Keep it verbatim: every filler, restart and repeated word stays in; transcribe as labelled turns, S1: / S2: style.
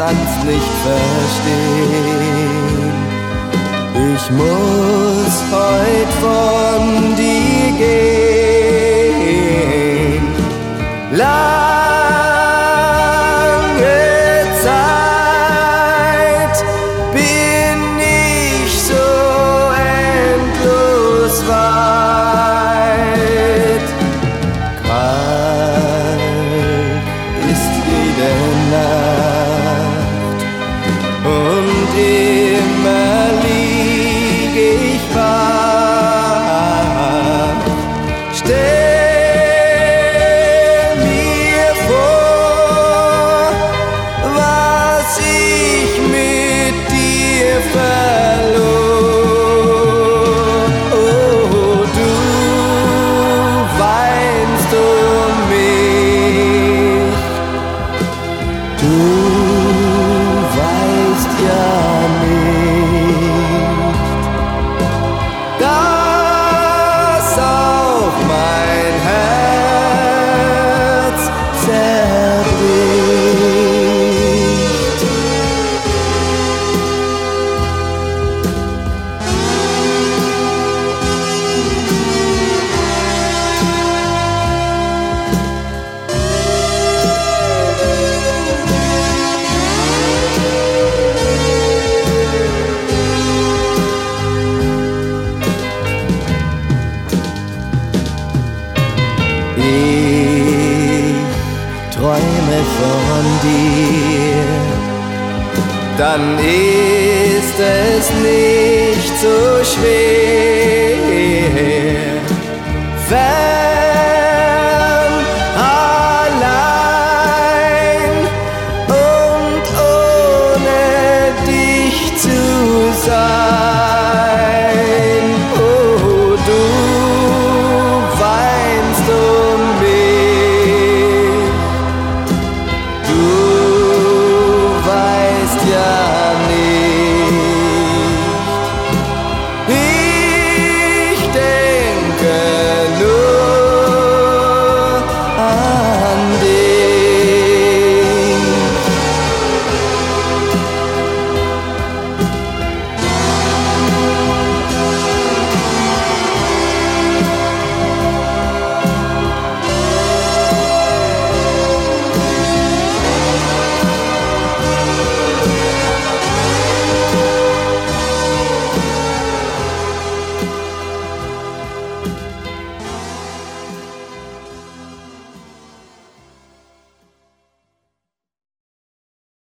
S1: kannst nicht verstehen. Ich muss heut von dir gehen. Lange Zeit bin ich so endlos weit. Kalt ist jede Nacht und immer lieg ich wach. Stell mir vor, was ich mit dir verlor. Oh, du weinst um mich, du weißt ja nicht, dass auch mein Herz zerbricht. Ich träume von dir, dann ist es nicht so schwer.